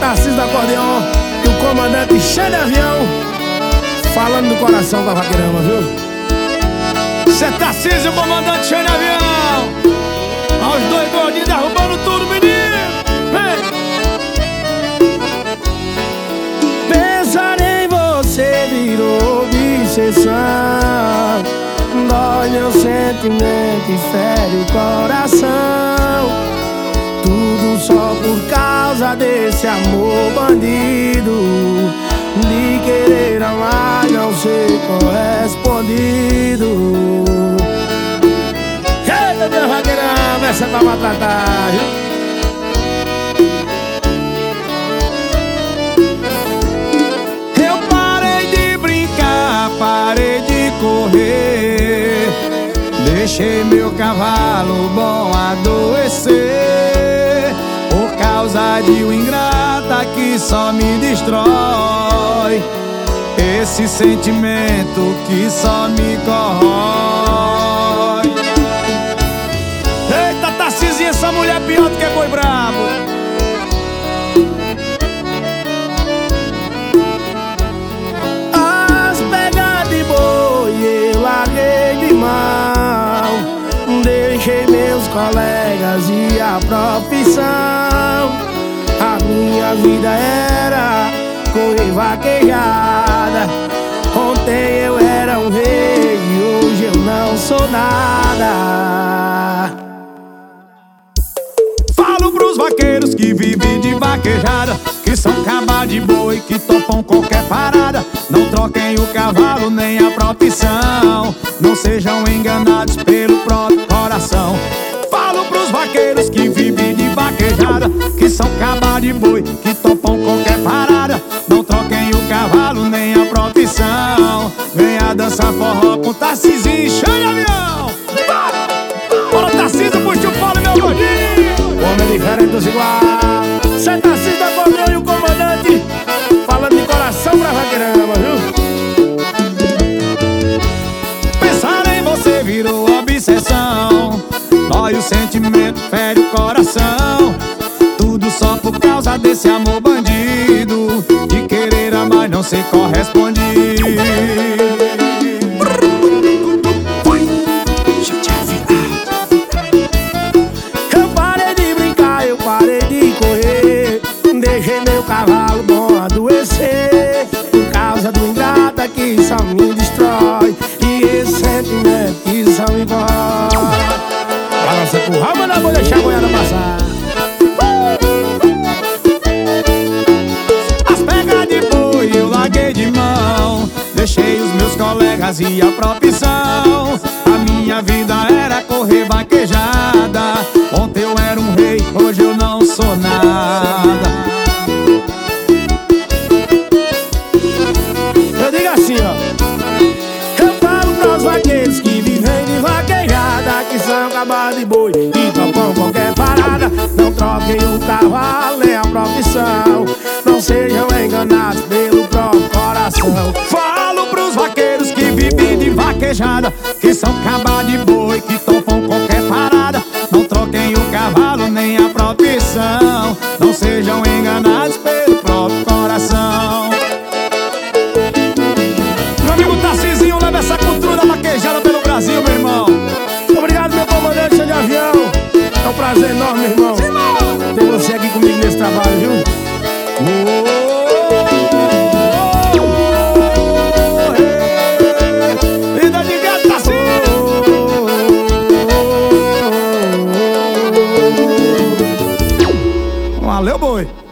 Tarcísio do acordeão e o comandante cheio de avião, falando do coração da vaqueirama, viu? Cê é Tarcísio, o comandante cheio de avião. Aos dois gordinhos derrubando tudo, menino. Vem! Pensar em você virou obsessão, dói meu sentimento e fere o coração. Tudo só por causa desse amor bandido, de querer amar e não ser correspondido. Eita, minha vaqueirama, essa é pra maltratar, viu? Eu parei de brincar, parei de correr, deixei meu cavalo bom adoecer, por causa de um ingrata que só me destrói, esse sentimento que só me corrói. Eita, Tarcísio, essa mulher é pior do que boi brabo. As pegadas de boi eu larguei de mão, deixei meus colegas e a profissão. A minha vida era correr vaquejada, ontem eu era um rei e hoje eu não sou nada. Falo pros vaqueiros que vivem de vaquejada, que são cabas de boi, que topam qualquer parada. Não troquem o cavalo nem a profissão, não sejam enganados pelo próprio coração. Falo pros vaqueiros que vivem de vaquejada, que são cabas de boi, que topam qualquer parada. Não troquem o cavalo nem a profissão, venha dançar forró com Tarcísio cheio de avião. Bora, Tarcísio, puxa o fole, meu gordinho. Homem diferente dos igual. Cê é Tarcísio do acordeão e o comandante, falando de coração pra vaqueirama, viu? Pensar em você virou obsessão, dói o sentimento, fere o coração. Tudo só por causa desse amor bandido, de querer amar e não ser correspondido. Eu parei de brincar, eu parei de correr, deixei meu cavalo bom adoecer, por causa do ingrata que só me destrói, e esse sentimento que só me corrói. Balança pro rabo, mas não vou deixar a boiada passar. As pegas de boi eu larguei de mão, deixei os meus colegas e a profissão. A minha vida era correr vaquejada, ontem eu era um rei, hoje eu não sou nada. Eu digo assim, ó. Eu falo pros vaqueiros que vivem de vaquejada, que são cabas de boi e topam qualquer parada. Não troquem o cavalo nem a profissão, não sejam enganados pelo próprio coração. Falo pros vaqueiros que vivem de vaquejada, que são cabas de boi, que topam qualquer parada. Não troquem o cavalo nem a profissão, não sejam enganados pelo próprio coração. Meu amigo Tarcísio, leva essa cultura da vaquejada pelo Brasil, meu irmão. Obrigado, meu comandante cheio de avião. É um prazer enorme, meu irmão, ter você aqui comigo nesse trabalho, viu? Vida de gato, Tarcísio. Valeu, boi.